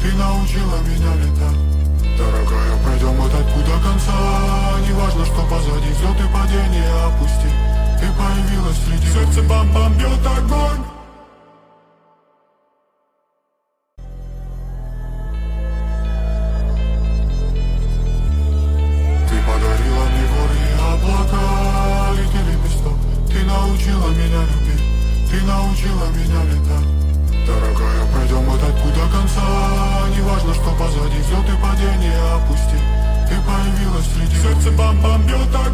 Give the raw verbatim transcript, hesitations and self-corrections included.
ты научила меня летать. Дорогая, пройдем этот путь до конца. Не важно, что позади, взлет и падение опусти. Ты появилась среди сердце бам-бам бьет огонь. Ты подарила мне горы и облака, летели песок. Ты научила меня любить, ты научила меня летать. Дорогая, пройдем этот путь до конца. Не важно, что позади, взлет и падение опусти. Ты появилась среди сердце бам-бам бьет огонь.